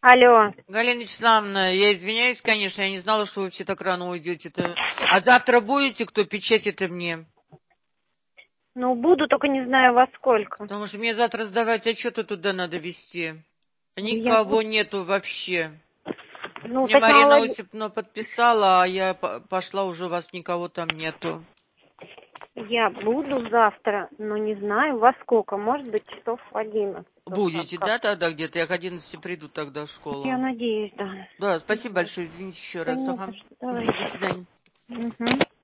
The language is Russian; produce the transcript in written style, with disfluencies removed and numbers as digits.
Алло. Галина Вячеславовна, я извиняюсь, конечно, я не знала, что вы все так рано уйдете-то. А завтра будете, кто печати-то мне? Ну, буду, только не знаю во сколько. Потому что мне завтра сдавать отчеты туда надо вести. Я Никого буду... нету вообще. Ну, Мне Татьяна Марина Владимировна, Осиповна подписала, а я пошла, уже у вас никого там нету. я буду завтра, но не знаю во сколько. Может быть, часов в 11. Будете, да, тогда где-то? Я к 11 приду тогда в школу. Я надеюсь, да. Да, спасибо большое, извините еще Да раз. нет, Ага. давай. До свидания. Угу.